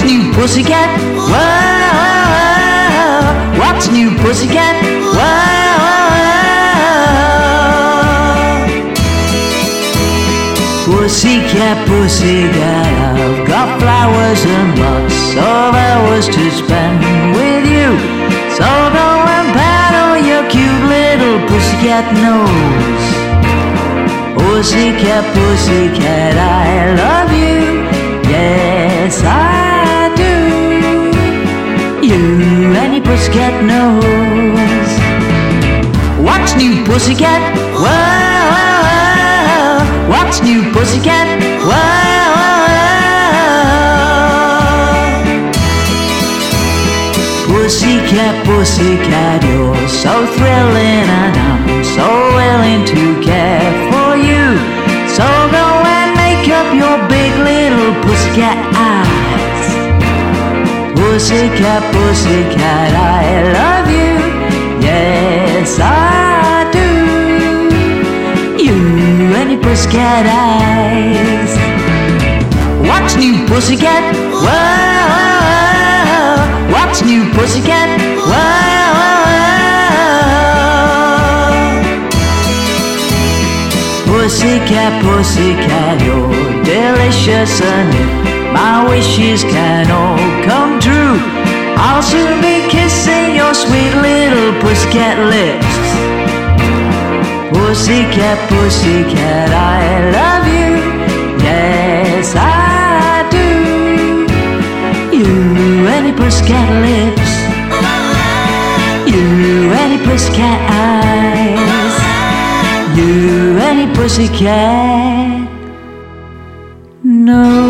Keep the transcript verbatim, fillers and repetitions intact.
What's new, pussycat? Whoa, what's new, pussycat? Whoa. Pussycat, pussycat, I've got flowers and lots of hours to spend with you. So go and paddle your cute little pussycat nose. Pussycat, pussycat, I love you. Yes, I do. You and your pussycat nose. What's new, pussycat? Whoa. What's new, pussycat? Whoa. Pussycat, pussycat, you're so thrilling and I'm so willing to care for you. So go and make up your big little pussycat eyes. Pussycat, pussycat, I love you. Yes, I do. You and your pussycat eyes. What's new, pussycat? Whoa. What's new, pussycat? Whoa. Pussycat, pussycat, you're delicious, and if my wishes can all come true, I'll soon be kissing your sweet little pussycat lips. Pussycat, pussycat, I love you. Yes, I do. You and your pussycat lips. You and your pussycat eyes. You and your pussycat nose.